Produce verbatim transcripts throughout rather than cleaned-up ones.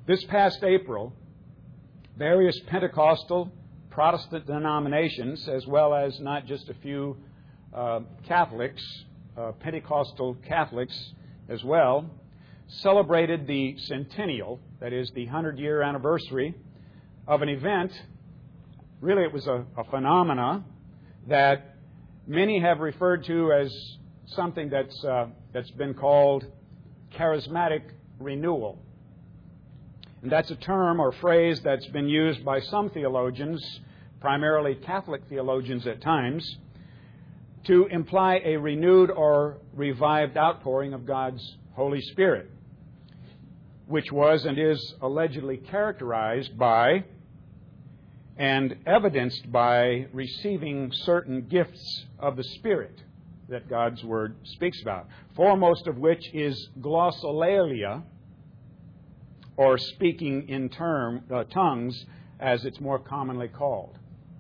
This past April, various Pentecostal Protestant denominations, as well as not just a few uh, Catholics, uh, Pentecostal Catholics as well, celebrated the centennial, that is the hundred-year anniversary of an event. Really, it was a, a phenomena that many have referred to as something that's uh, that's been called charismatic renewal. And that's a term or phrase that's been used by some theologians, primarily Catholic theologians at times, to imply a renewed or revived outpouring of God's Holy Spirit, which was and is allegedly characterized by and evidenced by receiving certain gifts of the Spirit that God's Word speaks about, foremost of which is glossolalia, or speaking in term, uh, tongues, as it's more commonly called.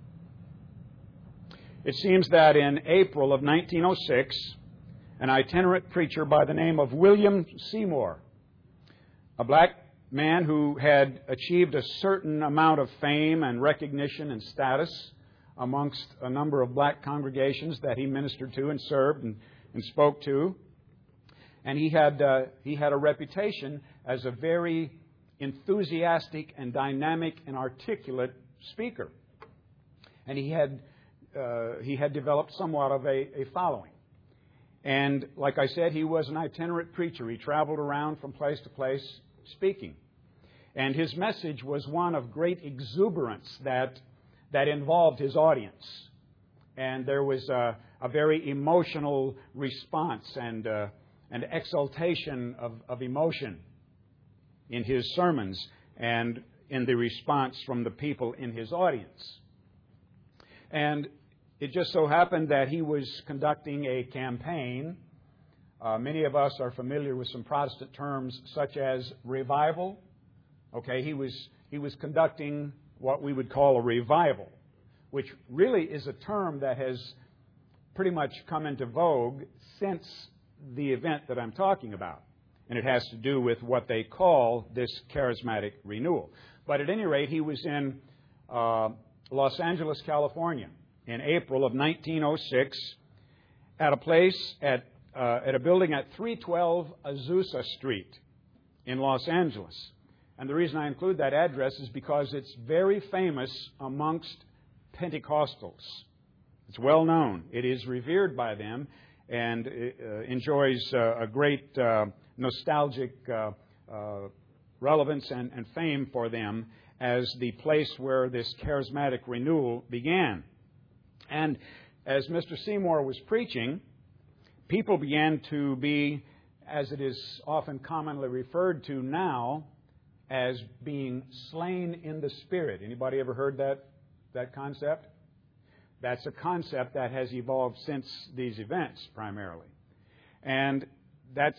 It seems that in April of nineteen oh six, an itinerant preacher by the name of William Seymour, a black man who had achieved a certain amount of fame and recognition and status amongst a number of black congregations that he ministered to and served and, and spoke to. And he had uh, he had a reputation as a very enthusiastic and dynamic and articulate speaker. And he had uh, he had developed somewhat of a, a following. And like I said, he was an itinerant preacher. He traveled around from place to place speaking. And his message was one of great exuberance that that involved his audience. And there was a, a very emotional response and uh, an exaltation of, of emotion in his sermons and in the response from the people in his audience. And it just so happened that he was conducting a campaign. Uh, many of us are familiar with some Protestant terms such as revival. Okay, he was he was conducting what we would call a revival, which really is a term that has pretty much come into vogue since the event that I'm talking about. And it has to do with what they call this charismatic renewal. But at any rate, he was in uh, Los Angeles, California, in April of nineteen oh six, at a place at uh, at a building at three twelve Azusa Street in Los Angeles. And the reason I include that address is because it's very famous amongst Pentecostals. It's well known. It is revered by them and uh, enjoys uh, a great uh, nostalgic uh, uh, relevance and, and fame for them as the place where this charismatic renewal began. And as Mister Seymour was preaching, people began to be, as it is often commonly referred to now, as being slain in the Spirit. Anybody ever heard that, that concept? That's a concept that has evolved since these events, primarily. And that's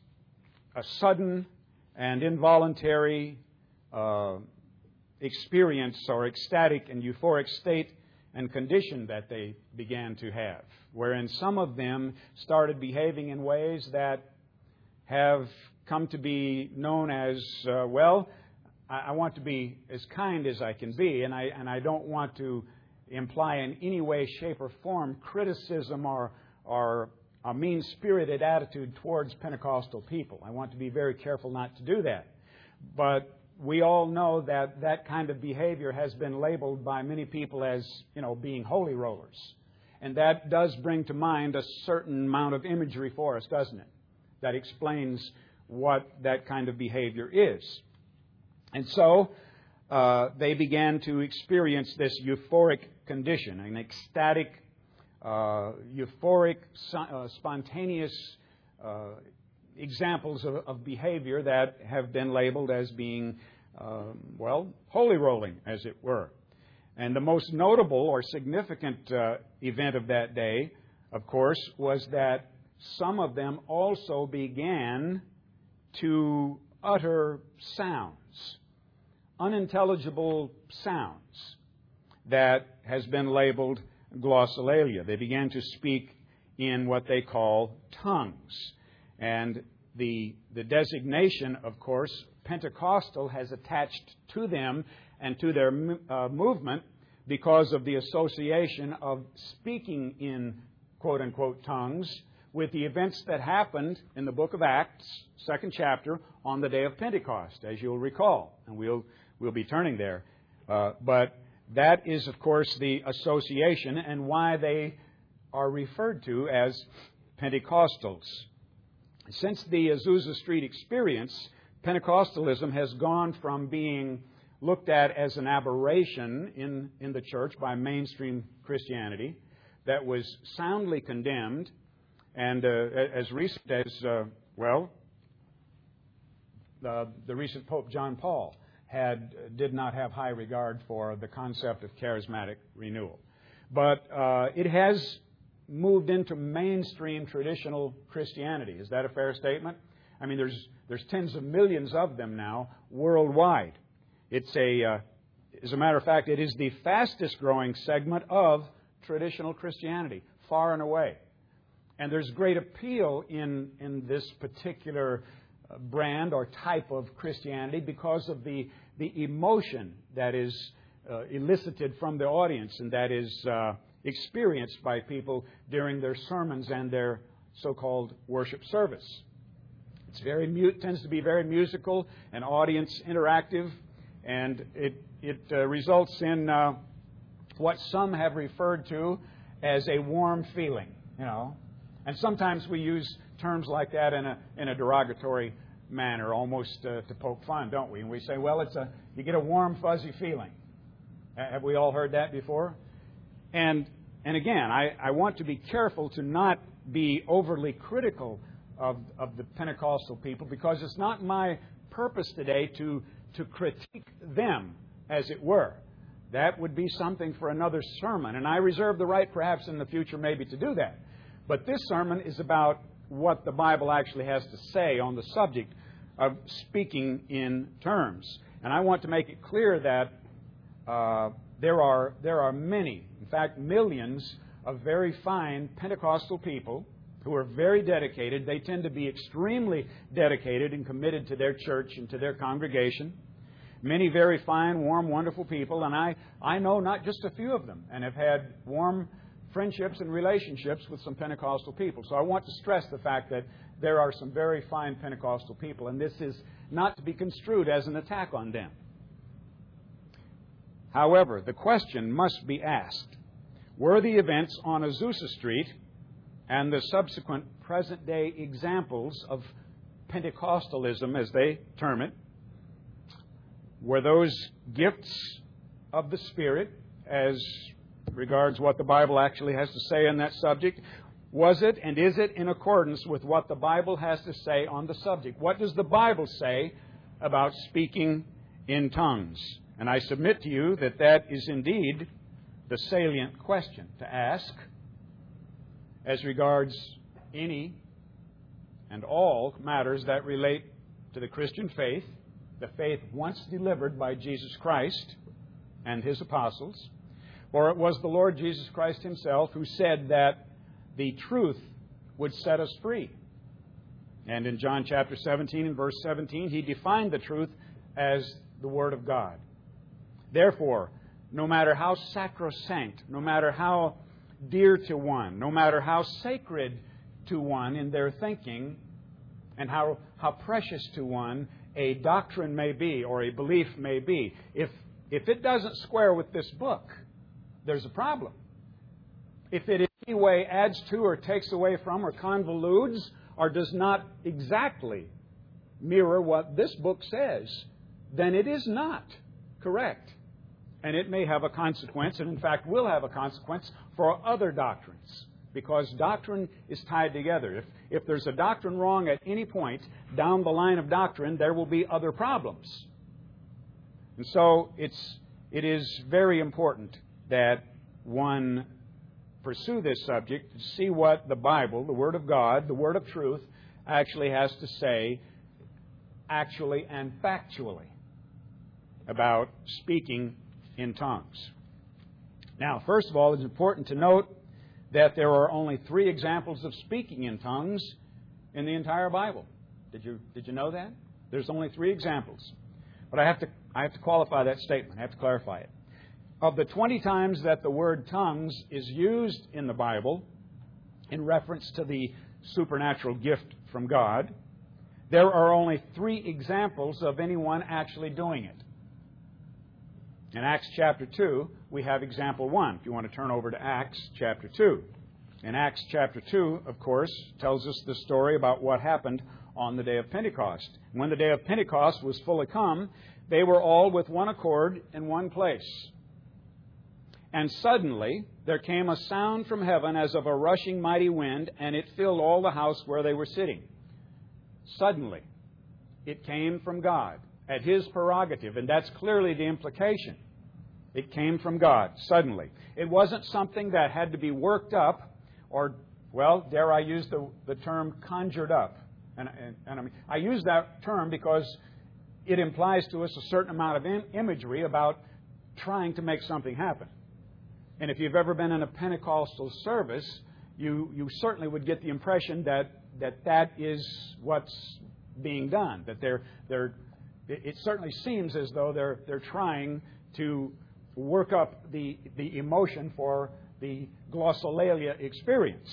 a sudden and involuntary uh, experience or ecstatic and euphoric state and condition that they began to have, wherein some of them started behaving in ways that have come to be known as, uh, well, I, I want to be as kind as I can be, and I and I don't want to imply in any way, shape, or form criticism or or a mean-spirited attitude towards Pentecostal people. I want to be very careful not to do that. But we all know that that kind of behavior has been labeled by many people as, you know, being holy rollers. And that does bring to mind a certain amount of imagery for us, doesn't it? That explains what that kind of behavior is. And so uh, they began to experience this euphoric condition, an ecstatic, uh, euphoric, uh, spontaneous uh, examples of, of behavior that have been labeled as being, uh, well, holy rolling, as it were. And the most notable or significant uh, event of that day, of course, was that some of them also began to utter sounds, unintelligible sounds, that has been labeled glossolalia. They began to speak in what they call tongues. And the, the designation, of course, Pentecostal has attached to them and to their uh, movement because of the association of speaking in quote-unquote tongues with the events that happened in the book of Acts, second chapter, on the day of Pentecost, as you'll recall. And we'll, we'll be turning there. Uh, but that is, of course, the association and why they are referred to as Pentecostals. Since the Azusa Street experience, Pentecostalism has gone from being looked at as an aberration in, in the church by mainstream Christianity that was soundly condemned, and uh, as recent as, uh, well, the, the recent Pope John Paul had did not have high regard for the concept of charismatic renewal. But uh, it has moved into mainstream traditional Christianity. Is that a fair statement? I mean, there's there's tens of millions of them now worldwide. It's a, uh, as a matter of fact, it is the fastest growing segment of traditional Christianity, far and away. And there's great appeal in in this particular brand or type of Christianity because of the the emotion that is uh, elicited from the audience and that is uh, experienced by people during their sermons and their so-called worship service. It's very mu- tends to be very musical and audience interactive, and it it uh, results in uh, what some have referred to as a warm feeling, you know. And sometimes we use terms like that in a in a derogatory manner, almost uh, to poke fun, don't we? And we say, well, it's a you get a warm, fuzzy feeling. Have we all heard that before? And and again, I, I want to be careful to not be overly critical of of the Pentecostal people, because it's not my purpose today to to critique them, as it were. That would be something for another sermon, and I reserve the right, perhaps in the future, maybe to do that. But this sermon is about what the Bible actually has to say on the subject of speaking in terms. And I want to make it clear that uh, there are there are many, in fact, millions of very fine Pentecostal people who are very dedicated. They tend to be extremely dedicated and committed to their church and to their congregation. Many very fine, warm, wonderful people. And I, I know not just a few of them and have had warm friendships and relationships with some Pentecostal people. So I want to stress the fact that there are some very fine Pentecostal people, and this is not to be construed as an attack on them. However, the question must be asked, were the events on Azusa Street and the subsequent present-day examples of Pentecostalism, as they term it, were those gifts of the Spirit as regards what the Bible actually has to say on that subject? Was it and is it in accordance with what the Bible has to say on the subject? What does the Bible say about speaking in tongues? And I submit to you that that is indeed the salient question to ask as regards any and all matters that relate to the Christian faith, the faith once delivered by Jesus Christ and His apostles. For it was the Lord Jesus Christ Himself who said that the truth would set us free. And in John chapter seventeen and verse seventeen, He defined the truth as the Word of God. Therefore, no matter how sacrosanct, no matter how dear to one, no matter how sacred to one in their thinking, and how, how precious to one a doctrine may be or a belief may be, if, if it doesn't square with this book, there's a problem. If it in any way adds to or takes away from or convolutes or does not exactly mirror what this book says, then it is not correct. And it may have a consequence, and in fact will have a consequence for other doctrines, because doctrine is tied together. If, if there's a doctrine wrong at any point down the line of doctrine, there will be other problems. And so it's, it is very important that one pursue this subject to see what the Bible, the Word of God, the Word of truth, actually has to say, actually and factually, about speaking in tongues. Now, first of all, it's important to note that there are only three examples of speaking in tongues in the entire Bible. Did you did you know that? There's only three examples. But I have to I have to qualify that statement. I have to clarify it. Of the twenty times that the word tongues is used in the Bible in reference to the supernatural gift from God, there are only three examples of anyone actually doing it. In Acts chapter two, we have example one. If you want to turn over to Acts chapter two. In Acts chapter two, of course, tells us the story about what happened on the day of Pentecost. When the day of Pentecost was fully come, they were all with one accord in one place. And suddenly there came a sound from heaven as of a rushing mighty wind, and it filled all the house where they were sitting. Suddenly, it came from God at His prerogative, and that's clearly the implication. It came from God, suddenly. It wasn't something that had to be worked up or, well, dare I use the, the term conjured up. And, and, and I, mean, I use that term because it implies to us a certain amount of im- imagery about trying to make something happen. And if you've ever been in a Pentecostal service, you, you certainly would get the impression that that, that is what's being done. That they're they're it certainly seems as though they're they're trying to work up the the emotion for the glossolalia experience.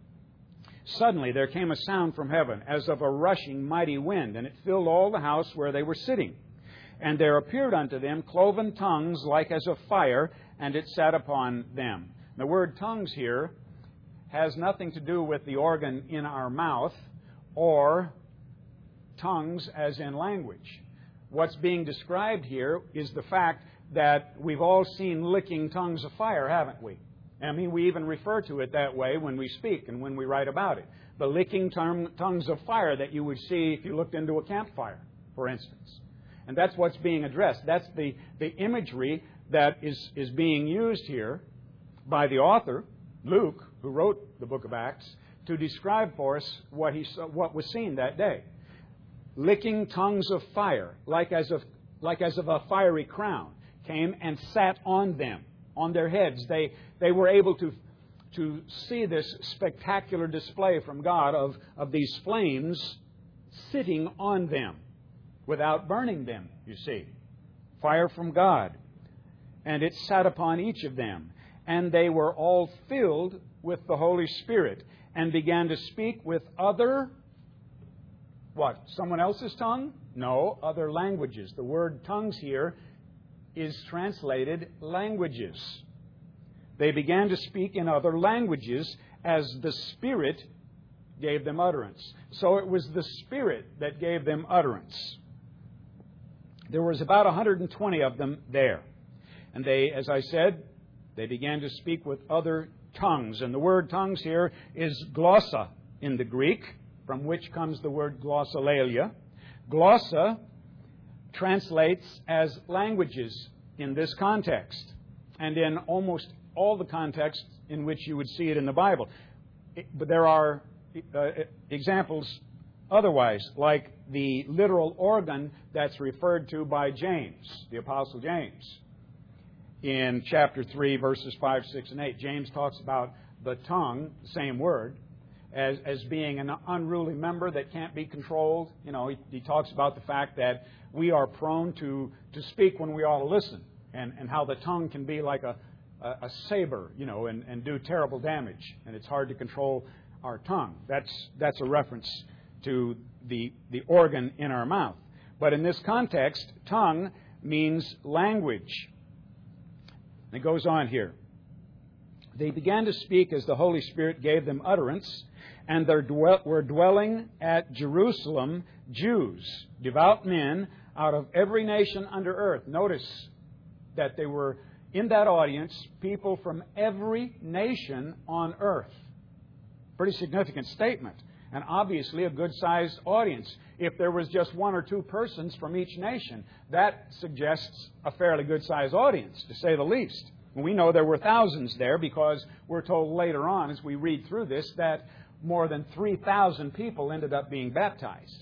Suddenly there came a sound from heaven as of a rushing mighty wind, and it filled all the house where they were sitting. And there appeared unto them cloven tongues like as of fire, and it sat upon them. The word tongues here has nothing to do with the organ in our mouth or tongues as in language. What's being described here is the fact that we've all seen licking tongues of fire, haven't we? I mean, we even refer to it that way when we speak and when we write about it. The licking tongue, tongues of fire that you would see if you looked into a campfire, for instance. And that's what's being addressed. That's the, the imagery that is, is being used here by the author, Luke, who wrote the book of Acts, to describe for us what, he saw, what was seen that day. Licking tongues of fire, like as of, like as of a fiery crown, came and sat on them, on their heads. They, they were able to, to see this spectacular display from God of, of these flames sitting on them without burning them, you see. Fire from God. And it sat upon each of them. And they were all filled with the Holy Spirit and began to speak with other, what, someone else's tongue? No, other languages. The word tongues here is translated languages. They began to speak in other languages as the Spirit gave them utterance. So it was the Spirit that gave them utterance. There was about one hundred twenty of them there. And they, as I said, they began to speak with other tongues. And the word tongues here is glossa in the Greek, from which comes the word glossolalia. Glossa translates as languages in this context, and in almost all the contexts in which you would see it in the Bible. But there are uh, examples otherwise, like the literal organ that's referred to by James, the Apostle James. In chapter three, verses five, six, and eight, James talks about the tongue, same word, as, as being an unruly member that can't be controlled. You know, he, he talks about the fact that we are prone to, to speak when we ought to listen, and, and how the tongue can be like a, a, a saber, you know, and, and do terrible damage, and it's hard to control our tongue. That's, that's a reference to the, the organ in our mouth. But in this context, tongue means language. It goes on here. They began to speak as the Holy Spirit gave them utterance, and there dwell, were dwelling at Jerusalem Jews, devout men, out of every nation under earth. Notice that they were, in that audience, people from every nation on earth. Pretty significant statement. And obviously a good-sized audience. If there was just one or two persons from each nation, that suggests a fairly good-sized audience, to say the least. And we know there were thousands there because we're told later on, as we read through this, that more than three thousand people ended up being baptized.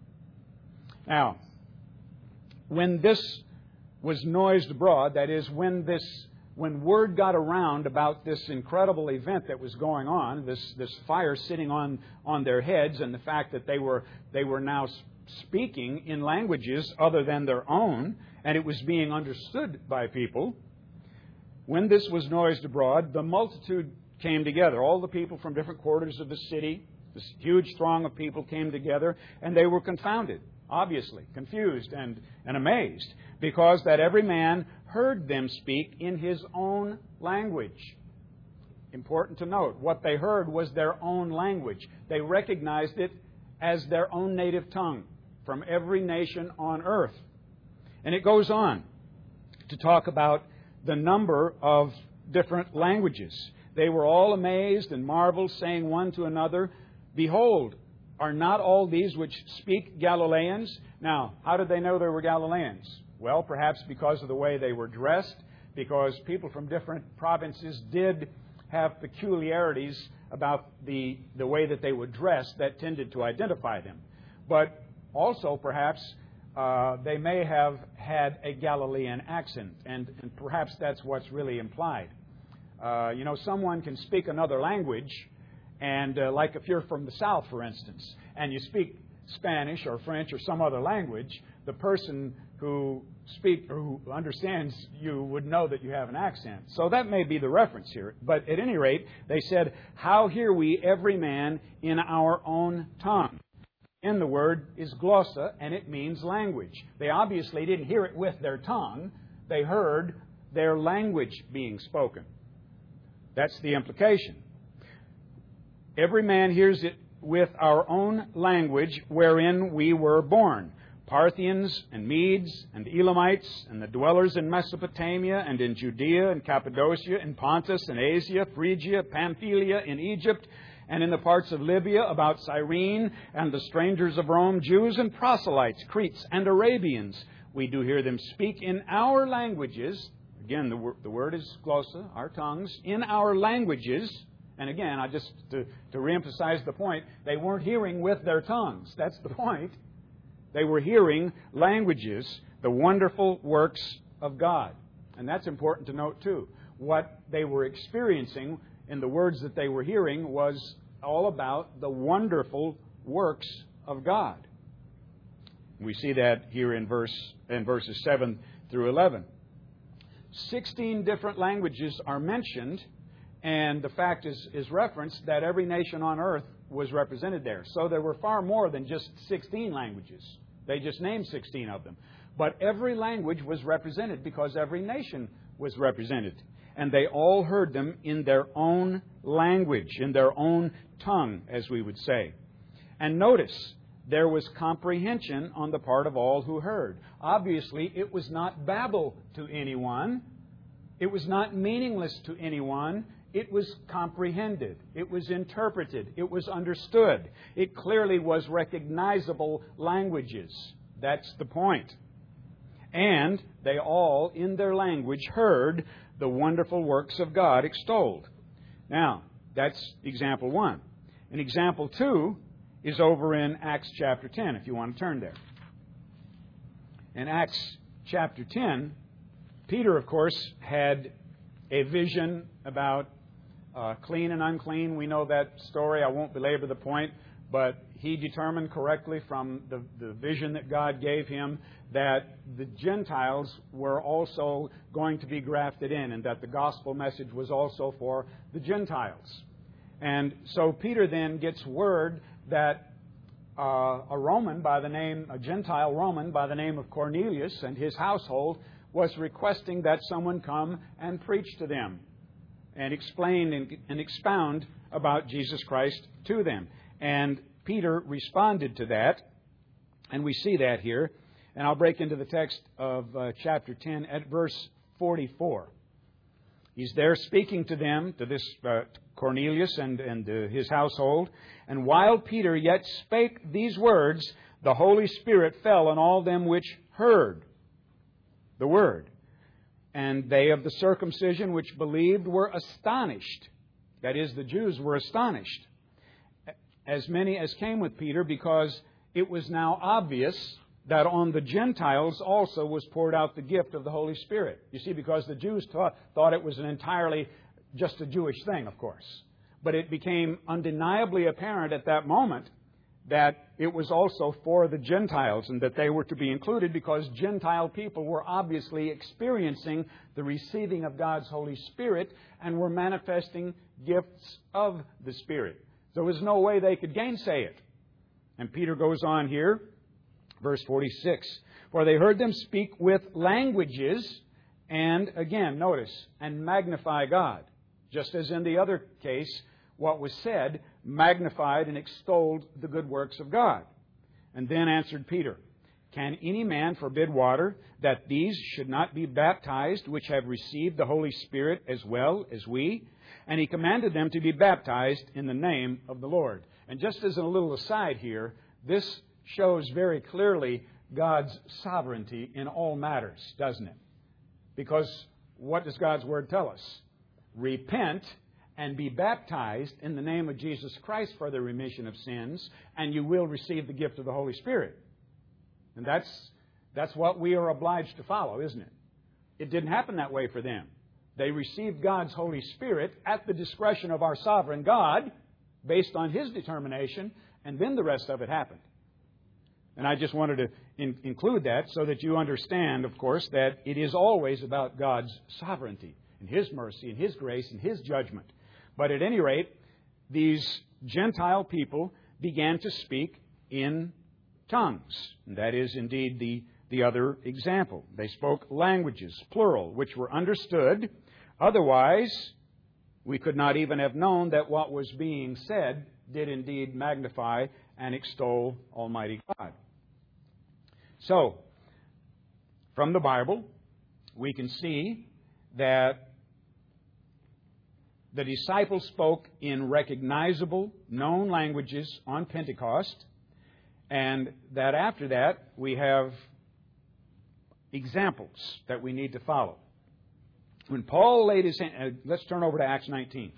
Now, when this was noised abroad, that is, when this When word got around about this incredible event that was going on, this, this fire sitting on, on their heads, and the fact that they were they were now speaking in languages other than their own, and it was being understood by people. When this was noised abroad, the multitude came together. All the people from different quarters of the city, this huge throng of people came together, and they were confounded, obviously, confused and, and amazed, because that every man heard them speak in his own language. Important to note, what they heard was their own language. They recognized it as their own native tongue from every nation on earth. And it goes on to talk about the number of different languages. They were all amazed and marveled, saying one to another, "Behold, are not all these which speak Galileans?" Now, how did they know they were Galileans? Well, perhaps because of the way they were dressed, because people from different provinces did have peculiarities about the, the way that they would dress that tended to identify them. But also, perhaps, uh, they may have had a Galilean accent, and, and perhaps that's what's really implied. Uh, you know, someone can speak another language, and uh, like if you're from the South, for instance, and you speak Spanish or French or some other language, the person who speak or who understands you would know that you have an accent. So that may be the reference here. But at any rate, they said, "How hear we every man in our own tongue?" And the word is glossa, and it means language. They obviously didn't hear it with their tongue. They heard their language being spoken. That's the implication. Every man hears it with our own language wherein we were born. Parthians and Medes and Elamites and the dwellers in Mesopotamia and in Judea and Cappadocia and Pontus and Asia, Phrygia, Pamphylia, in Egypt, and in the parts of Libya about Cyrene, and the strangers of Rome, Jews and proselytes, Cretes and Arabians. We do hear them speak in our languages. Again, the, wor- the word is glossa, our tongues, in our languages. And again, I just, to, to reemphasize the point, they weren't hearing with their tongues. That's the point. They were hearing languages, the wonderful works of God. And that's important to note, too. What they were experiencing in the words that they were hearing was all about the wonderful works of God. We see that here in verse in verses seven through eleven. Sixteen different languages are mentioned, and the fact is, is referenced that every nation on earth was represented there. So there were far more than just sixteen languages. They just named sixteen of them. But every language was represented because every nation was represented. And they all heard them in their own language, in their own tongue, as we would say. And notice, there was comprehension on the part of all who heard. Obviously, it was not babble to anyone. It was not meaningless to anyone. It was comprehended. It was interpreted. It was understood. It clearly was recognizable languages. That's the point. And they all, in their language, heard the wonderful works of God extolled. Now, that's example one. And example two is over in Acts chapter ten, if you want to turn there. In Acts chapter ten, Peter, of course, had a vision about uh, clean and unclean. We know that story. I won't belabor the point, but he determined correctly from the, the vision that God gave him that the Gentiles were also going to be grafted in, and that the gospel message was also for the Gentiles. And so Peter then gets word that uh, a Roman by the name, a Gentile Roman by the name of Cornelius and his household was requesting that someone come and preach to them and explain and, and expound about Jesus Christ to them. And Peter responded to that, and we see that here. And I'll break into the text of uh, chapter ten at verse forty-four. He's there speaking to them, to this uh, Cornelius and, and uh, his household. And while Peter yet spake these words, the Holy Spirit fell on all them which heard the word. And they of the circumcision which believed were astonished. That is, the Jews were astonished, as many as came with Peter, because it was now obvious that on the Gentiles also was poured out the gift of the Holy Spirit. You see, because the Jews thought, thought it was an entirely just a Jewish thing, of course. But it became undeniably apparent at that moment that it was also for the Gentiles and that they were to be included because Gentile people were obviously experiencing the receiving of God's Holy Spirit and were manifesting gifts of the Spirit. There was no way they could gainsay it. And Peter goes on here, verse forty-six, for they heard them speak with languages and, again, notice, and magnify God. Just as in the other case, what was said magnified and extolled the good works of God. And then answered Peter, can any man forbid water that these should not be baptized which have received the Holy Spirit as well as we? And he commanded them to be baptized in the name of the Lord. And just as a little aside here, this shows very clearly God's sovereignty in all matters, doesn't it? Because what does God's Word tell us? Repent and be baptized in the name of Jesus Christ for the remission of sins, and you will receive the gift of the Holy Spirit. And that's, that's what we are obliged to follow, isn't it? It didn't happen that way for them. They received God's Holy Spirit at the discretion of our sovereign God, based on His determination, and then the rest of it happened. And I just wanted to in- include that so that you understand, of course, that it is always about God's sovereignty and His mercy and His grace and His judgment. But at any rate, these Gentile people began to speak in tongues. And that is indeed the, the other example. They spoke languages, plural, which were understood. Otherwise, we could not even have known that what was being said did indeed magnify and extol Almighty God. So, from the Bible, we can see that the disciples spoke in recognizable, known languages on Pentecost, and that after that we have examples that we need to follow. When Paul laid his hand, uh, let's turn over to Acts nineteen.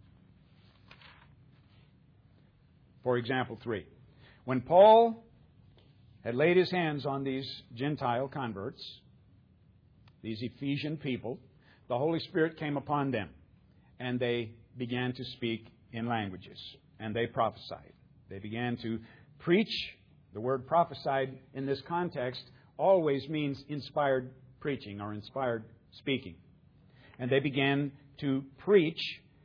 For example, three. When Paul had laid his hands on these Gentile converts, these Ephesian people, the Holy Spirit came upon them, and they began to speak in languages, and they prophesied. They began to preach. The word prophesied in this context always means inspired preaching or inspired speaking. And they began to preach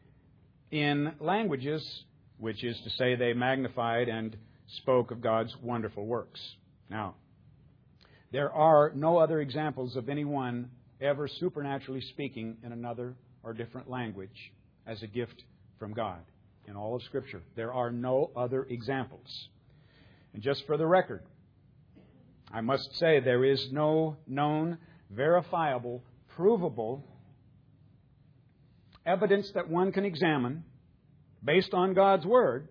in languages, which is to say they magnified and spoke of God's wonderful works. Now, there are no other examples of anyone ever supernaturally speaking in another or different language as a gift from God in all of Scripture. There are no other examples. And just for the record, I must say there is no known, verifiable, provable evidence that one can examine based on God's Word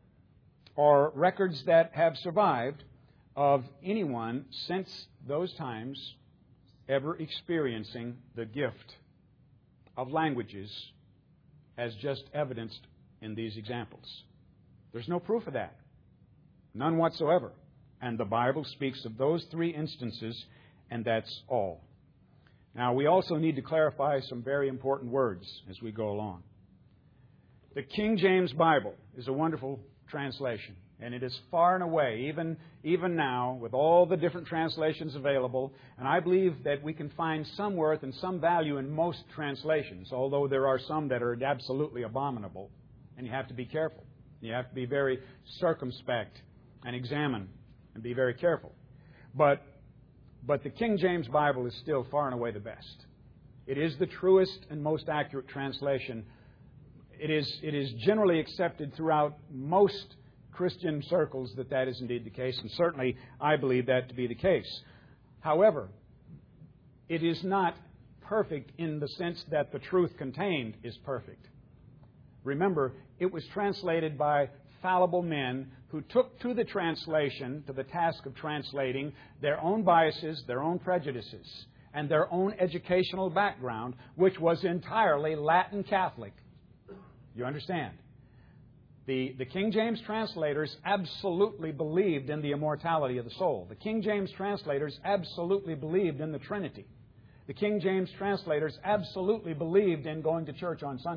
or records that have survived of anyone since those times ever experiencing the gift of languages as just evidenced in these examples. There's no proof of that. None whatsoever. And the Bible speaks of those three instances, and that's all. Now, we also need to clarify some very important words as we go along. The King James Bible is a wonderful translation, and it is far and away, even, even now, with all the different translations available, and I believe that we can find some worth and some value in most translations, although there are some that are absolutely abominable, and you have to be careful. You have to be very circumspect and examine and be very careful. But But the King James Bible is still far and away the best. It is the truest and most accurate translation. It is, it is generally accepted throughout most Christian circles that that is indeed the case, and certainly I believe that to be the case. However, it is not perfect in the sense that the truth contained is perfect. Remember, it was translated by fallible men who took to the translation, to the task of translating, their own biases, their own prejudices, and their own educational background, which was entirely Latin Catholic. You understand? The, the King James translators absolutely believed in the immortality of the soul. The King James translators absolutely believed in the Trinity. The King James translators absolutely believed in going to church on Sunday.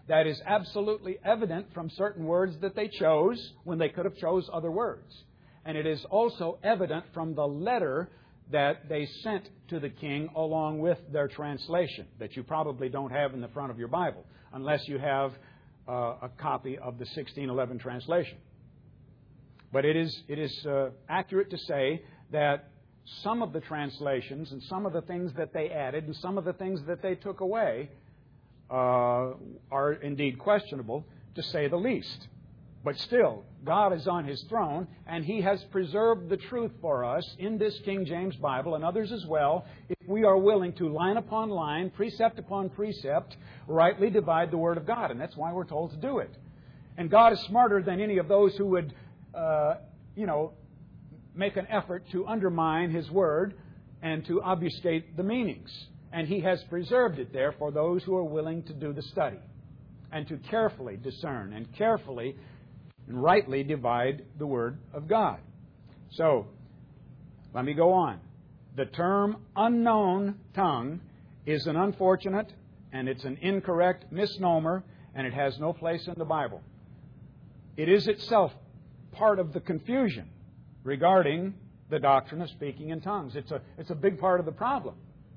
That is absolutely evident from certain words that they chose when they could have chose other words. And it is also evident from the letter that they sent to the king along with their translation that you probably don't have in the front of your Bible unless you have uh, a copy of the sixteen eleven translation. But it is, it is uh, accurate to say that some of the translations and some of the things that they added and some of the things that they took away uh, are indeed questionable, to say the least. But still, God is on His throne, and He has preserved the truth for us in this King James Bible and others as well, if we are willing to line upon line, precept upon precept, rightly divide the Word of God. And that's why we're told to do it. And God is smarter than any of those who would, uh, you know, make an effort to undermine His Word and to obfuscate the meanings. And He has preserved it there for those who are willing to do the study and to carefully discern and carefully and rightly divide the Word of God. So, let me go on. The term unknown tongue is an unfortunate and it's an incorrect misnomer, and it has no place in the Bible. It is itself part of the confusion regarding the doctrine of speaking in tongues. It's a, it's a big part of the problem.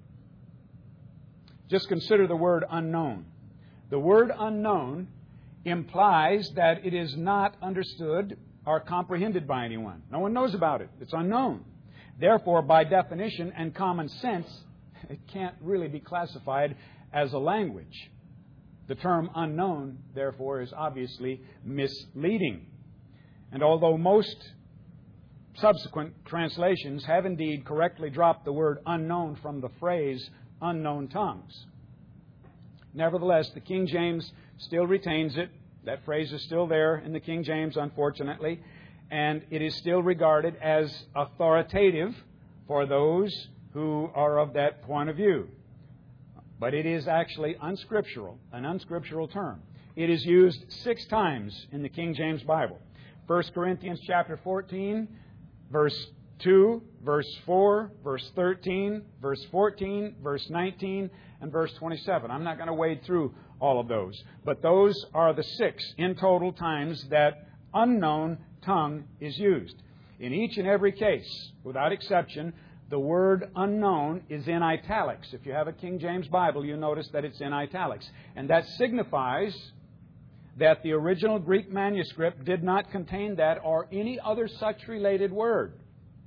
Just consider the word unknown. The word unknown implies that it is not understood or comprehended by anyone. No one knows about it. It's unknown. Therefore, by definition and common sense, it can't really be classified as a language. The term unknown, therefore, is obviously misleading. And although most subsequent translations have indeed correctly dropped the word unknown from the phrase unknown tongues, nevertheless, the King James still retains it. That phrase is still there in the King James, unfortunately, and it is still regarded as authoritative for those who are of that point of view. But it is actually unscriptural, an unscriptural term. It is used six times in the King James Bible. First Corinthians chapter fourteen, verse two, verse four, verse thirteen, verse fourteen, verse nineteen, and verse twenty-seven. I'm not going to wade through all of those. But those are the six in total times that unknown tongue is used. In each and every case, without exception, the word unknown is in italics. If you have a King James Bible, you notice that it's in italics. And that signifies that the original Greek manuscript did not contain that or any other such related word.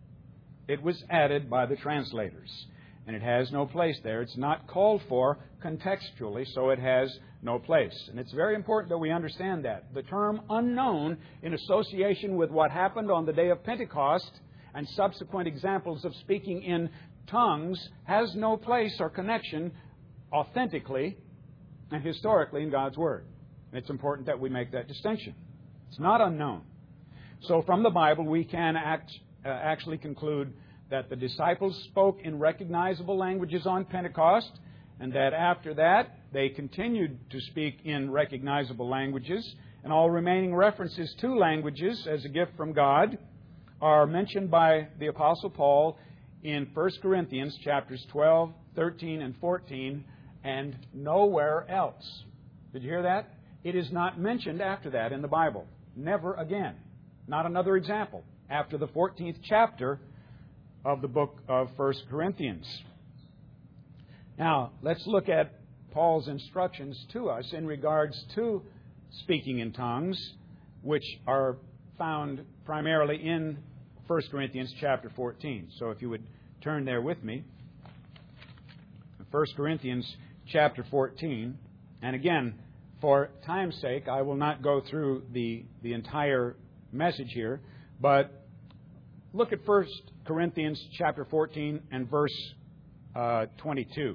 It was added by the translators. And it has no place there. It's not called for contextually, so it has no place. And it's very important that we understand that. The term unknown, in association with what happened on the day of Pentecost and subsequent examples of speaking in tongues, has no place or connection authentically and historically in God's Word. And it's important that we make that distinction. It's not unknown. So from the Bible, we can act, uh, actually conclude that the disciples spoke in recognizable languages on Pentecost, and that after that, they continued to speak in recognizable languages, and all remaining references to languages as a gift from God are mentioned by the Apostle Paul in First Corinthians chapters twelve, thirteen, and fourteen, and nowhere else. Did you hear that? It is not mentioned after that in the Bible. Never again. Not another example after the fourteenth chapter of the book of First Corinthians. Now, let's look at Paul's instructions to us in regards to speaking in tongues, which are found primarily in First Corinthians chapter fourteen. So if you would turn there with me. First Corinthians chapter fourteen. And again, for time's sake, I will not go through the, the entire message here, but look at First Corinthians chapter fourteen and verse uh, twenty-two.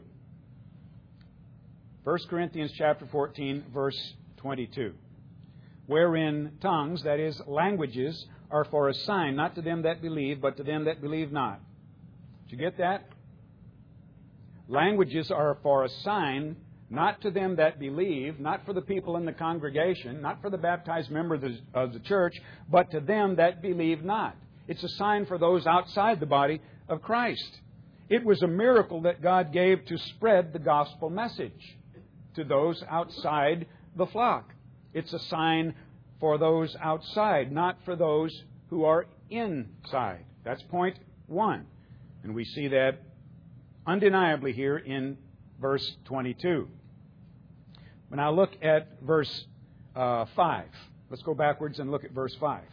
First Corinthians chapter fourteen, verse twenty-two. Wherein tongues, that is, languages, are for a sign, not to them that believe, but to them that believe not. Did you get that? Languages are for a sign, not to them that believe, not for the people in the congregation, not for the baptized member of the, of the church, but to them that believe not. It's a sign for those outside the body of Christ. It was a miracle that God gave to spread the gospel message to those outside the flock. It's a sign for those outside, not for those who are inside. That's point one. And we see that undeniably here in verse twenty-two. But now look at verse uh, five. Let's go backwards and look at verse five.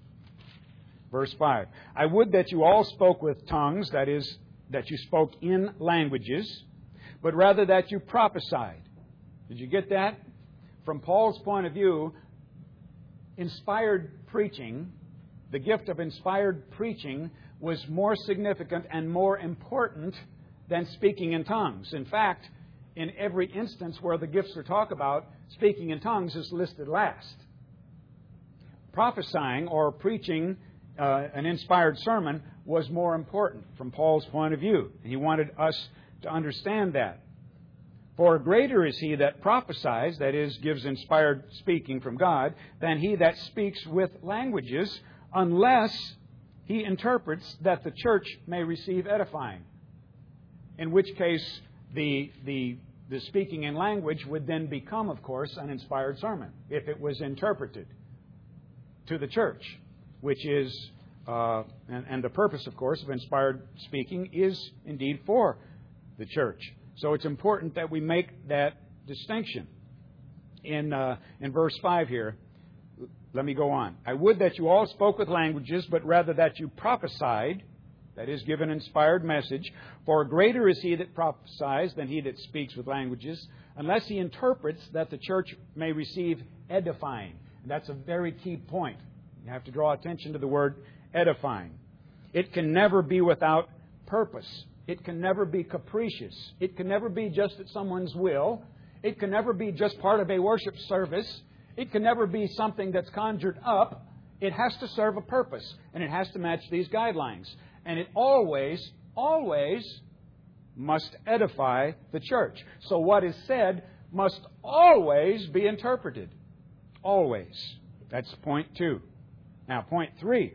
Verse five. I would that you all spoke with tongues, that is, that you spoke in languages, but rather that you prophesied. Did you get that? From Paul's point of view, inspired preaching, the gift of inspired preaching, was more significant and more important than speaking in tongues. In fact, in every instance where the gifts are talked about, speaking in tongues is listed last. Prophesying or preaching uh, an inspired sermon was more important from Paul's point of view. He wanted us to understand that. For greater is he that prophesies, that is, gives inspired speaking from God, than he that speaks with languages, unless he interprets, that the church may receive edifying. In which case, the, the, the speaking in language would then become, of course, an inspired sermon, if it was interpreted to the church, which is, uh, and, and the purpose, of course, of inspired speaking is indeed for the church. So it's important that we make that distinction. In uh, in verse five here, let me go on. I would that you all spoke with languages, but rather that you prophesied, that is, give an inspired message. For greater is he that prophesies than he that speaks with languages, unless he interprets, that the church may receive edifying. And that's a very key point. You have to draw attention to the word edifying. It can never be without purpose. It can never be capricious. It can never be just at someone's will. It can never be just part of a worship service. It can never be something that's conjured up. It has to serve a purpose, and it has to match these guidelines. And it always, always must edify the church. So what is said must always be interpreted. Always. That's point two. Now, point three.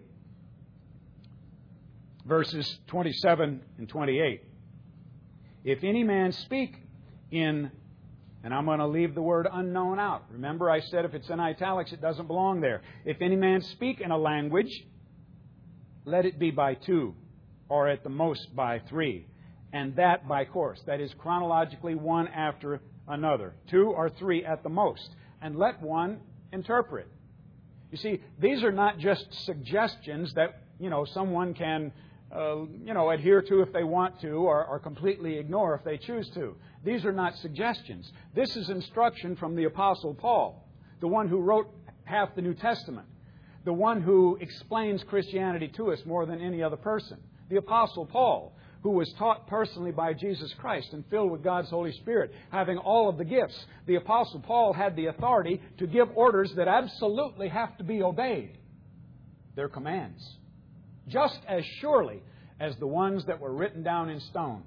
Verses twenty-seven and twenty-eight. If any man speak in, and I'm going to leave the word unknown out. Remember, I said if it's in italics, it doesn't belong there. If any man speak in a language, let it be by two, or at the most by three, and that by course. That is chronologically one after another. Two or three at the most. And let one interpret. You see, these are not just suggestions that, you know, someone can Uh, you know, adhere to if they want to, or, or completely ignore if they choose to. These are not suggestions. This is instruction from the Apostle Paul, the one who wrote half the New Testament, the one who explains Christianity to us more than any other person. The Apostle Paul, who was taught personally by Jesus Christ and filled with God's Holy Spirit, having all of the gifts. The Apostle Paul had the authority to give orders that absolutely have to be obeyed. They're commands. Just as surely as the ones that were written down in stone.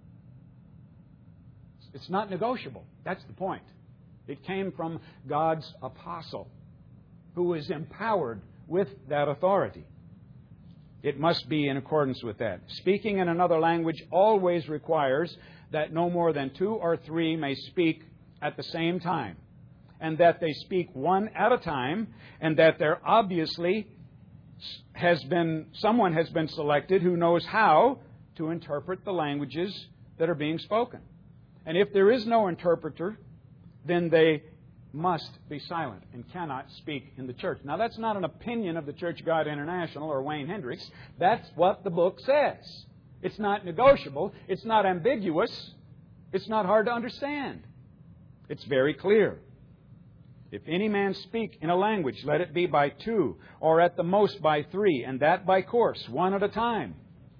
It's not negotiable. That's the point. It came from God's apostle, who was empowered with that authority. It must be in accordance with that. Speaking in another language always requires that no more than two or three may speak at the same time, and that they speak one at a time, and that there obviously has been someone has been selected who knows how to interpret the languages that are being spoken. And if there is no interpreter, then they must be silent and cannot speak in the church. Now, that's not an opinion of the Church of God International or Wayne Hendricks. That's what the book says. It's not negotiable. It's not ambiguous. It's not hard to understand. It's very clear. If any man speak in a language, let it be by two, or at the most by three, and that by course, one at a time.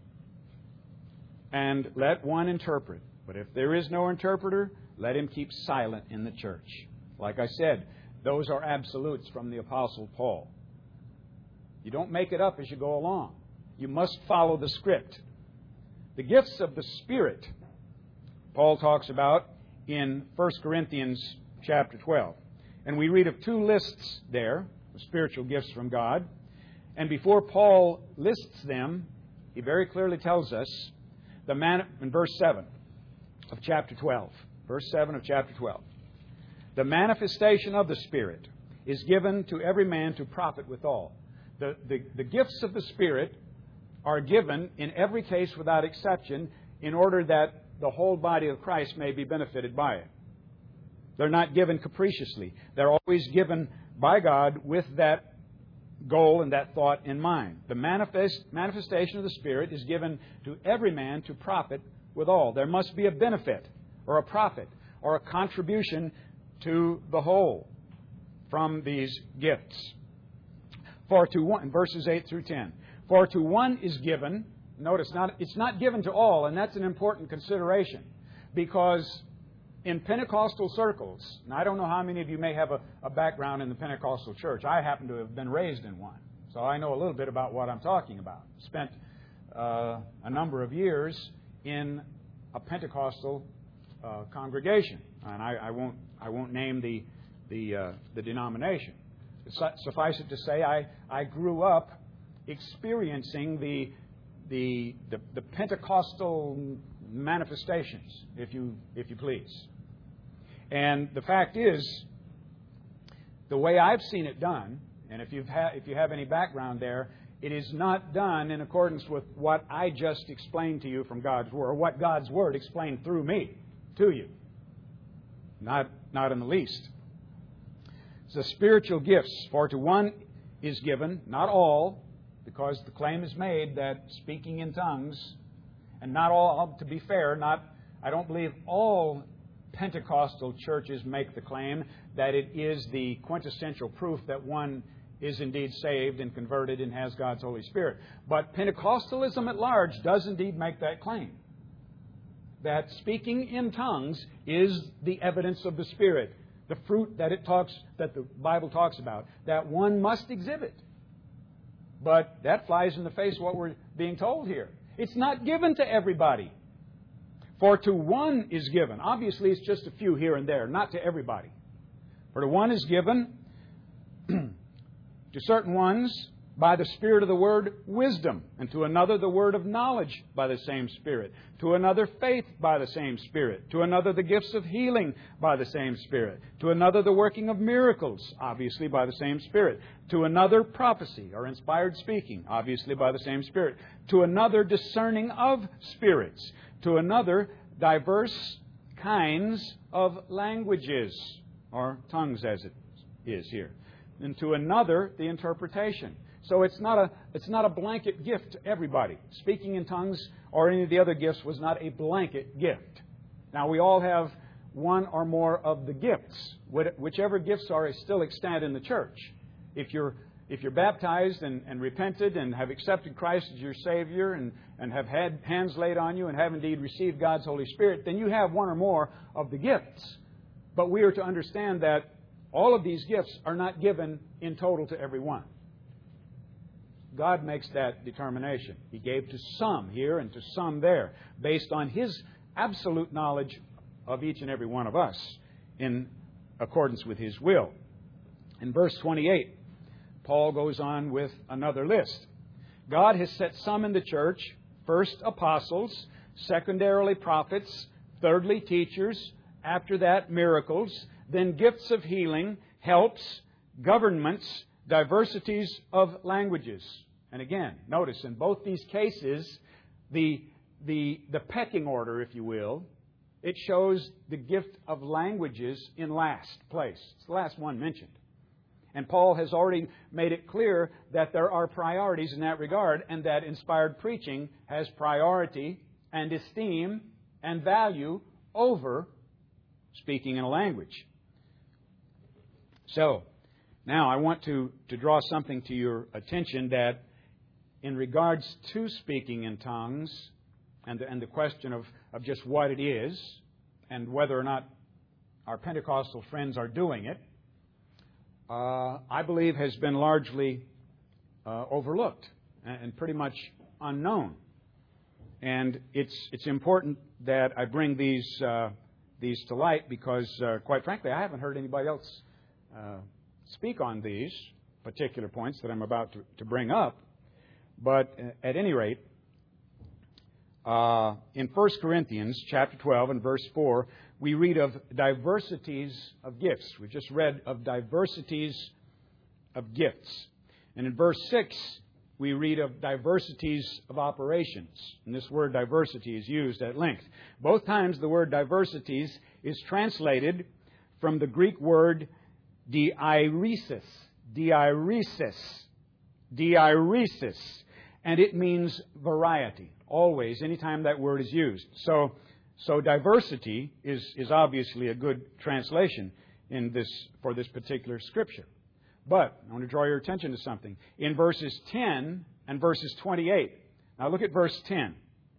And let one interpret. But if there is no interpreter, let him keep silent in the church. Like I said, those are absolutes from the Apostle Paul. You don't make it up as you go along. You must follow the script. The gifts of the Spirit, Paul talks about in First Corinthians chapter twelve. And we read of two lists there, of spiritual gifts from God. And before Paul lists them, he very clearly tells us, the man in verse seven of chapter twelve. Verse seven of chapter twelve. The manifestation of the Spirit is given to every man to profit withal. The, the, the gifts of the Spirit are given in every case without exception in order that the whole body of Christ may be benefited by it. They're not given capriciously. They're always given by God with that goal and that thought in mind. The manifest, manifestation of the Spirit is given to every man to profit withal. There must be a benefit or a profit or a contribution to the whole from these gifts. For to one, verses eight through ten. For to one is given, notice, not, it's not given to all, and that's an important consideration, because in Pentecostal circles, and I don't know how many of you may have a, a background in the Pentecostal church. I happen to have been raised in one, so I know a little bit about what I'm talking about. Spent uh, a number of years in a Pentecostal uh, congregation, and I, I won't I won't name the the uh, the denomination. Suffice it to say, I I grew up experiencing the the the, the Pentecostal manifestations, if you if you please. And the fact is, the way I've seen it done, and if you've ha- if you have any background there, it is not done in accordance with what I just explained to you from God's Word, or what God's Word explained through me to you. Not not in the least. The spiritual gifts, for to one is given, not all, because the claim is made that speaking in tongues, and not all, to be fair, not I don't believe all Pentecostal churches make the claim that it is the quintessential proof that one is indeed saved and converted and has God's Holy Spirit. But Pentecostalism at large does indeed make that claim, that speaking in tongues is the evidence of the Spirit, the fruit that it talks, that the Bible talks about, that one must exhibit. But that flies in the face of what we're being told here. It's not given to everybody. For to one is given. Obviously, it's just a few here and there, not to everybody. For to one is given, to certain ones, by the Spirit of the Word, wisdom, and to another the word of knowledge by the same Spirit, to another faith by the same Spirit, to another the gifts of healing by the same Spirit, to another the working of miracles, obviously by the same Spirit, to another prophecy or inspired speaking, obviously by the same Spirit, to another discerning of spirits, to another diverse kinds of languages, or tongues as it is here, and to another the interpretation. So it's not a it's not a blanket gift to everybody. Speaking in tongues or any of the other gifts was not a blanket gift. Now, we all have one or more of the gifts. Whichever gifts are still extant in the church. If you're if you're baptized and, and repented and have accepted Christ as your Savior and, and have had hands laid on you and have indeed received God's Holy Spirit, then you have one or more of the gifts. But we are to understand that all of these gifts are not given in total to everyone. God makes that determination. He gave to some here and to some there, based on His absolute knowledge of each and every one of us in accordance with His will. In verse twenty-eight, Paul goes on with another list. God has set some in the church, first apostles, secondarily prophets, thirdly teachers, after that miracles, then gifts of healing, helps, governments, diversities of languages. And again, notice in both these cases, the, the, the pecking order, if you will, it shows the gift of languages in last place. It's the last one mentioned. And Paul has already made it clear that there are priorities in that regard, and that inspired preaching has priority and esteem and value over speaking in a language. So, now I want to, to draw something to your attention, that in regards to speaking in tongues and the, and the question of, of just what it is and whether or not our Pentecostal friends are doing it, uh, I believe has been largely uh, overlooked and, and pretty much unknown. And it's it's important that I bring these uh, these to light because, uh, quite frankly, I haven't heard anybody else uh, speak on these particular points that I'm about to, to bring up. But at any rate, uh, in First Corinthians chapter twelve and verse four, we read of diversities of gifts. We just read of diversities of gifts. And in verse six, we read of diversities of operations. And this word diversity is used at length. Both times the word diversities is translated from the Greek word diairesis. Diairesis. Diairesis. And it means variety. Always, anytime that word is used. So, so diversity is, is obviously a good translation in this, for this particular scripture. But I want to draw your attention to something. In verses ten and verses twenty-eight. Now look at verse ten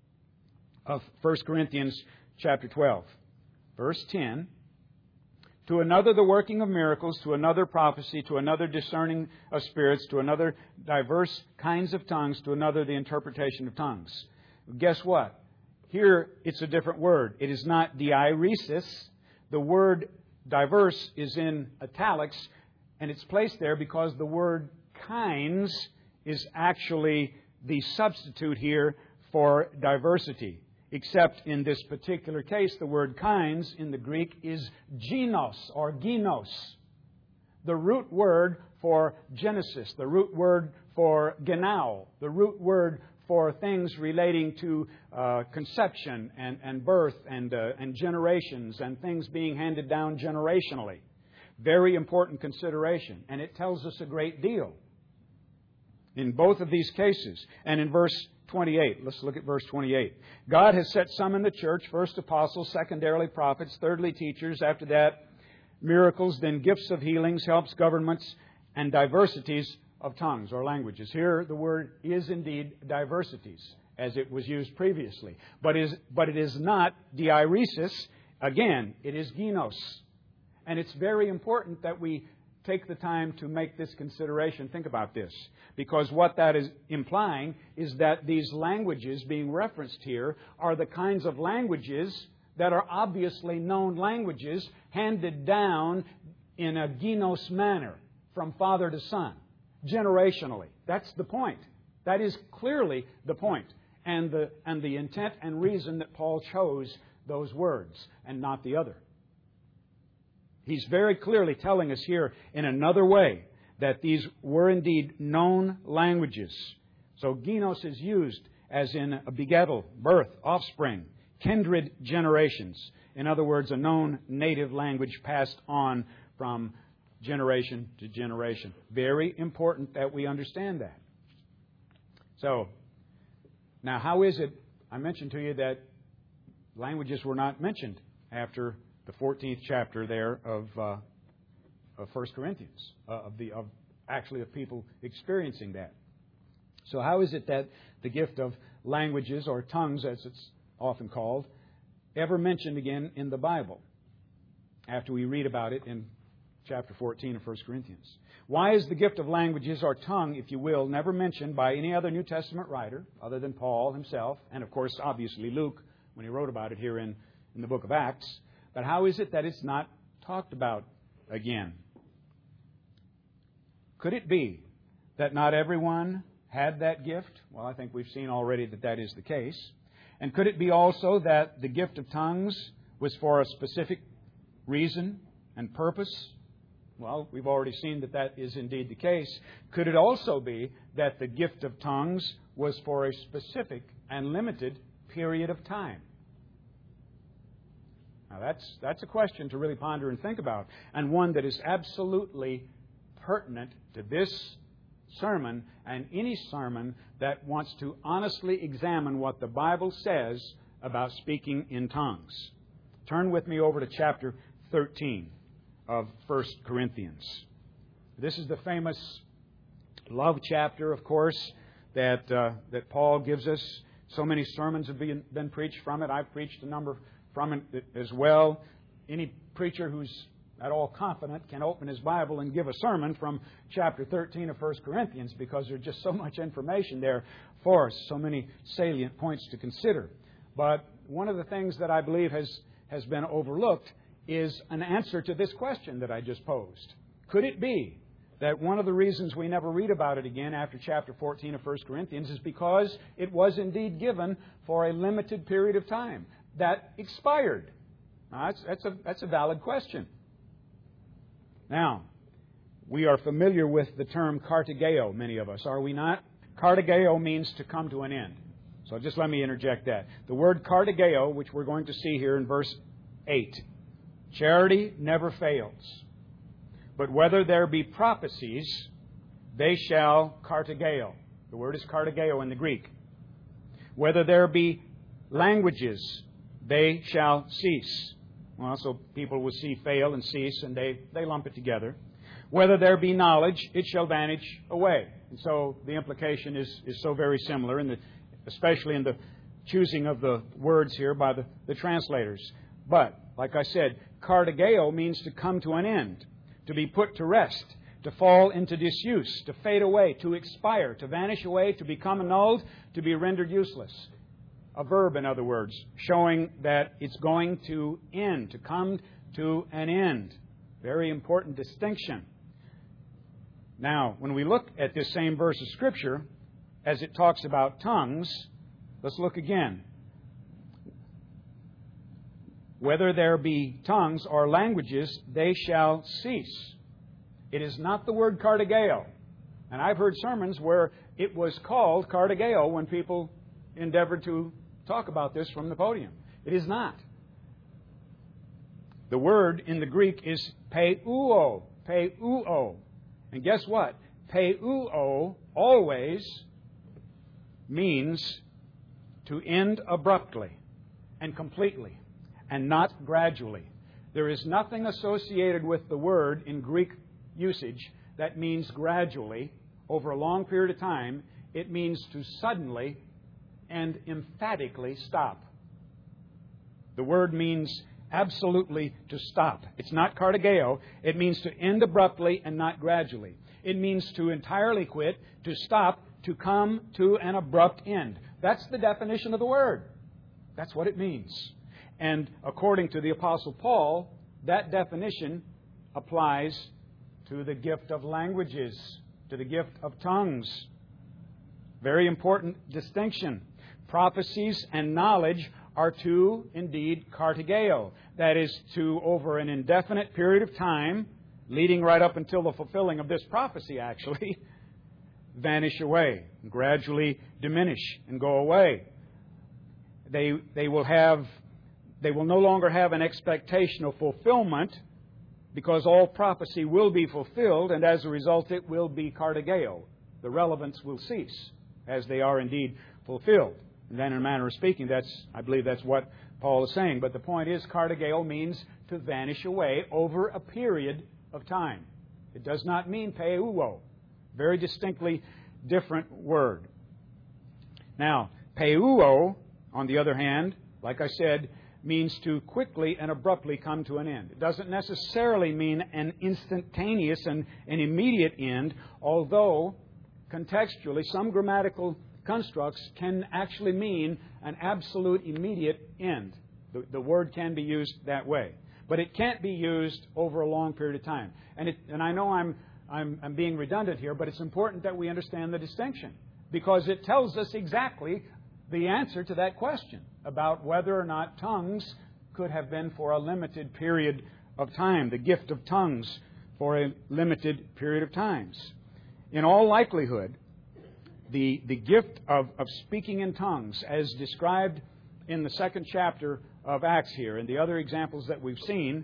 of First Corinthians chapter twelve. Verse ten. To another the working of miracles, to another prophecy, to another discerning of spirits, to another diverse kinds of tongues, to another the interpretation of tongues. Guess what? Here it's a different word. It is not diairesis. The word diverse is in italics, and it's placed there because the word kinds is actually the substitute here for diversity. Except in this particular case, the word kinds in the Greek is genos or genos. The root word for Genesis, the root word for genau, the root word for things relating to uh, conception and, and birth and, uh, and generations and things being handed down generationally. Very important consideration, and it tells us a great deal in both of these cases. And in verse twenty-eight, let's look at verse twenty-eight. God has set some in the church, first apostles, secondarily prophets, thirdly teachers, after that miracles, then gifts of healings, helps, governments, and diversities of tongues or languages. Here the word is indeed diversities, as it was used previously. But, is, but it is not diairesis. Again, it is genos. And it's very important that we take the time to make this consideration. Think about this. Because what that is implying is that these languages being referenced here are the kinds of languages that are obviously known languages handed down in a genos manner from father to son, generationally. That's the point. That is clearly the point. And the, and the intent and reason that Paul chose those words and not the other. He's very clearly telling us here in another way that these were indeed known languages. So genos is used as in a begettal, birth, offspring, kindred generations. In other words, a known native language passed on from generation to generation. Very important that we understand that. So, now how is it, I mentioned to you that languages were not mentioned after the fourteenth chapter there of, uh, of First Corinthians, uh, of the of actually of people experiencing that. So how is it that the gift of languages, or tongues as it's often called, ever mentioned again in the Bible after we read about it in chapter fourteen of First Corinthians? Why is the gift of languages, or tongue, if you will, never mentioned by any other New Testament writer other than Paul himself, and of course, obviously, Luke, when he wrote about it here in, in the book of Acts? But how is it that it's not talked about again? Could it be that not everyone had that gift? Well, I think we've seen already that that is the case. And could it be also that the gift of tongues was for a specific reason and purpose? Well, we've already seen that that is indeed the case. Could it also be that the gift of tongues was for a specific and limited period of time? Now, that's, that's a question to really ponder and think about, and one that is absolutely pertinent to this sermon and any sermon that wants to honestly examine what the Bible says about speaking in tongues. Turn with me over to chapter thirteen of First Corinthians. This is the famous love chapter, of course, that, uh, that Paul gives us. So many sermons have been, been preached from it. I've preached a number from it as well. Any preacher who's at all confident can open his Bible and give a sermon from chapter thirteen of First Corinthians, because there's just so much information there for us, so many salient points to consider. But one of the things that I believe has, has been overlooked is an answer to this question that I just posed. Could it be that one of the reasons we never read about it again after chapter fourteen of First Corinthians is because it was indeed given for a limited period of time that expired. Now, that's, that's, a, that's a valid question. Now, we are familiar with the term kartageo, many of us, are we not? Kartageo means to come to an end. So just let me interject that. The word kartageo, which we're going to see here in verse eight, charity never fails. But whether there be prophecies, they shall kartageo. The word is kartageo in the Greek. Whether there be languages, they shall cease. Well, so people will see fail and cease, and they, they lump it together. Whether there be knowledge, it shall vanish away. And so the implication is, is so very similar, in the, especially in the choosing of the words here by the, the translators. But, like I said, kartageo means to come to an end, to be put to rest, to fall into disuse, to fade away, to expire, to vanish away, to become annulled, to be rendered useless. A verb, in other words, showing that it's going to end, to come to an end. Very important distinction. Now, when we look at this same verse of Scripture, as it talks about tongues, let's look again. Whether there be tongues or languages, they shall cease. It is not the word kartageo. And I've heard sermons where it was called kartageo when people endeavored to talk about this from the podium. It is not. The word in the Greek is peuo, peuo. And guess what? Peuo always means to end abruptly and completely and not gradually. There is nothing associated with the word in Greek usage that means gradually over a long period of time. It means to suddenly and emphatically stop. The word means absolutely to stop. It's not kartageo. It means to end abruptly and not gradually. It means to entirely quit, to stop, to come to an abrupt end. That's the definition of the word. That's what it means. And according to the Apostle Paul, that definition applies to the gift of languages, to the gift of tongues. Very important distinction. Prophecies and knowledge are to, indeed, kartageo. That is, to, over an indefinite period of time, leading right up until the fulfilling of this prophecy, actually, vanish away, gradually diminish and go away. They, they will have, they will no longer have an expectation of fulfillment, because all prophecy will be fulfilled, and as a result it will be kartageo. The relevance will cease as they are indeed fulfilled. And then in a manner of speaking, that's, I believe that's what Paul is saying. But the point is, kartageo means to vanish away over a period of time. It does not mean peuo. Very distinctly different word. Now, peuo, on the other hand, like I said, means to quickly and abruptly come to an end. It doesn't necessarily mean an instantaneous and an immediate end, although contextually some grammatical constructs can actually mean an absolute immediate end. The, the word can be used that way. But it can't be used over a long period of time. And, it, and I know I'm, I'm, I'm being redundant here, but it's important that we understand the distinction, because it tells us exactly the answer to that question about whether or not tongues could have been for a limited period of time, the gift of tongues for a limited period of times. In all likelihood, the, the gift of, of speaking in tongues, as described in the second chapter of Acts here and the other examples that we've seen,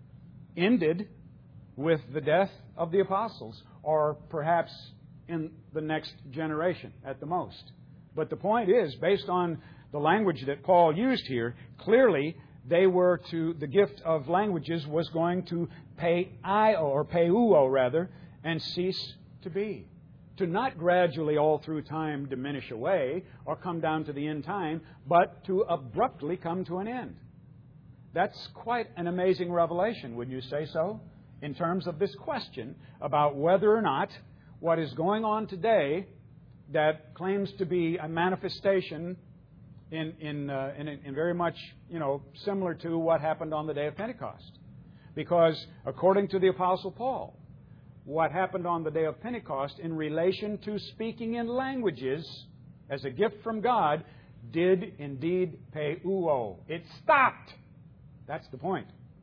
ended with the death of the apostles, or perhaps in the next generation at the most. But the point is, based on the language that Paul used here, clearly they were to, the gift of languages was going to peuo, or peuo rather, and cease to be. To not gradually all through time diminish away or come down to the end time, but to abruptly come to an end. That's quite an amazing revelation, wouldn't you say so? In terms of this question about whether or not what is going on today that claims to be a manifestation in, in, uh, in, in very much, you know, similar to what happened on the day of Pentecost. Because according to the Apostle Paul, what happened on the day of Pentecost in relation to speaking in languages as a gift from God did indeed peuo. It stopped. That's the point.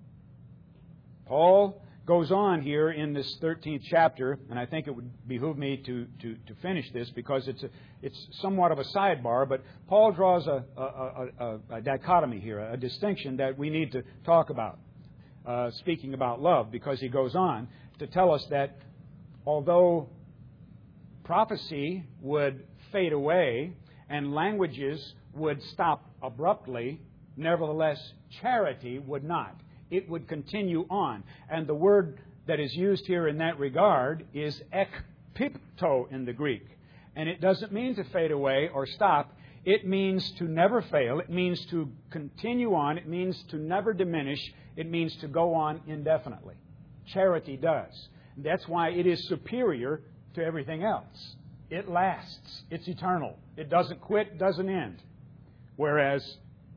Paul goes on here in this thirteenth chapter, and I think it would behoove me to, to, to finish this because it's a, it's somewhat of a sidebar, but Paul draws a, a, a, a dichotomy here, a distinction that we need to talk about, uh, speaking about love, because he goes on to tell us that although prophecy would fade away and languages would stop abruptly, nevertheless charity would not. It would continue on. And the word that is used here in that regard is ekpipto in the Greek. And it doesn't mean to fade away or stop. It means to never fail. It means to continue on. It means to never diminish. It means to go on indefinitely. Charity does. That's why it is superior to everything else. It lasts. It's eternal. It doesn't quit, doesn't end. Whereas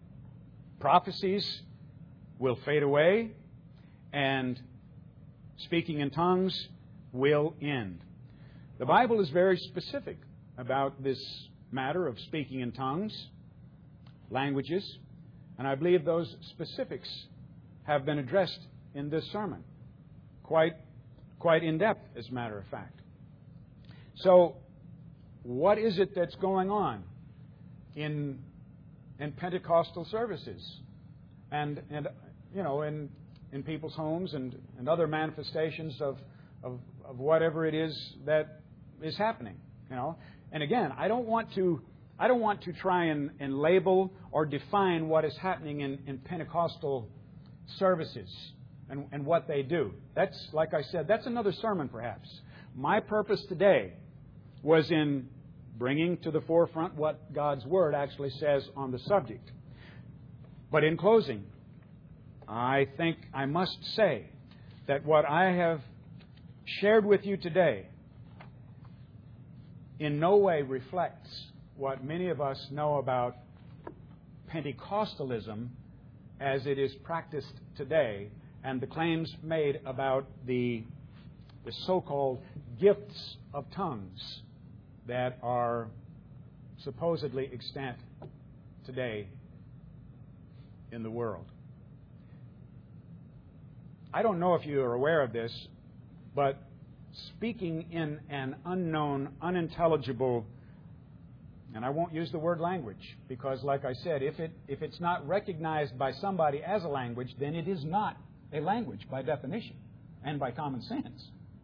prophecies will fade away, and speaking in tongues will end. The Bible is very specific about this matter of speaking in tongues, languages, and I believe those specifics have been addressed in this sermon, quite, quite in depth, as a matter of fact. So, what is it that's going on in in Pentecostal services, and and you know, in in people's homes and, and other manifestations of, of of whatever it is that is happening, you know. And again, I don't want to I don't want to try and, and label or define what is happening in, in Pentecostal services and, and what they do. That's, like I said, that's another sermon perhaps. My purpose today was in bringing to the forefront what God's Word actually says on the subject. But in closing, I think I must say that what I have shared with you today in no way reflects what many of us know about Pentecostalism as it is practiced today and the claims made about the, the so-called gifts of tongues that are supposedly extant today in the world. I don't know if you are aware of this, but speaking in an unknown, unintelligible, and I won't use the word language, because like I said, if it if it's not recognized by somebody as a language, then it is not a language by definition and by common sense.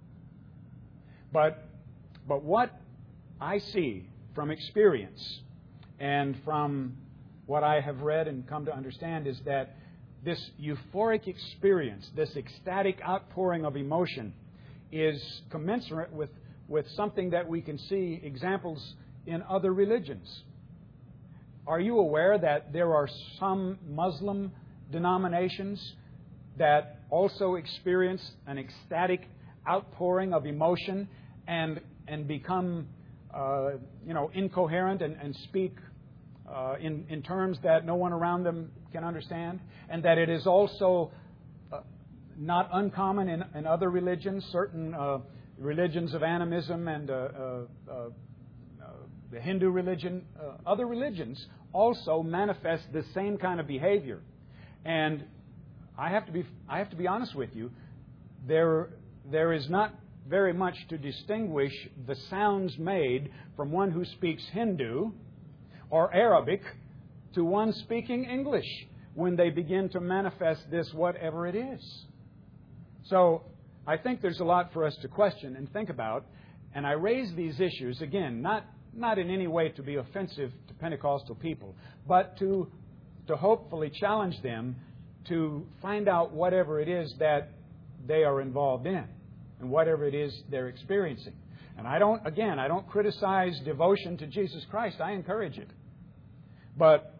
But but what I see from experience and from what I have read and come to understand is that this euphoric experience, this ecstatic outpouring of emotion, is commensurate with, with something that we can see examples in other religions. Are you aware that there are some Muslim denominations that also experience an ecstatic outpouring of emotion and and become uh, you know incoherent and, and speak uh, in in terms that no one around them can understand, and that it is also uh, not uncommon in, in other religions, certain uh, religions of animism and uh, uh, uh, the Hindu religion, uh, other religions also manifest this same kind of behavior. And I have to be I have to be honest with you, there there is not very much to distinguish the sounds made from one who speaks Hindu or Arabic to one speaking English when they begin to manifest this whatever it is. So I think there's a lot for us to question and think about, and I raise these issues again, not not in any way to be offensive to Pentecostal people, but to to hopefully challenge them to find out whatever it is that they are involved in and whatever it is they're experiencing. And I don't, again, I don't criticize devotion to Jesus Christ. I encourage it. But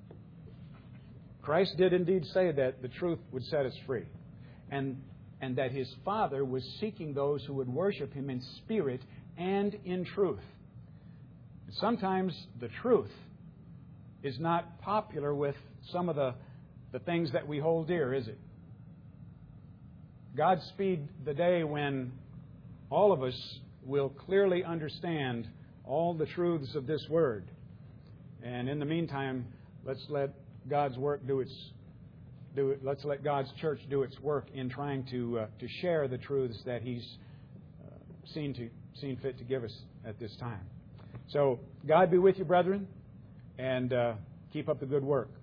Christ did indeed say that the truth would set us free, and and that His Father was seeking those who would worship Him in spirit and in truth. Sometimes the truth is not popular with some of the, the things that we hold dear, is it? Godspeed the day when all of us will clearly understand all the truths of this Word. And in the meantime, let's let God's work do its do it. Let's let God's church do its work in trying to uh, to share the truths that He's uh, seen to seen fit to give us at this time. So God be with you, brethren, and uh, keep up the good work.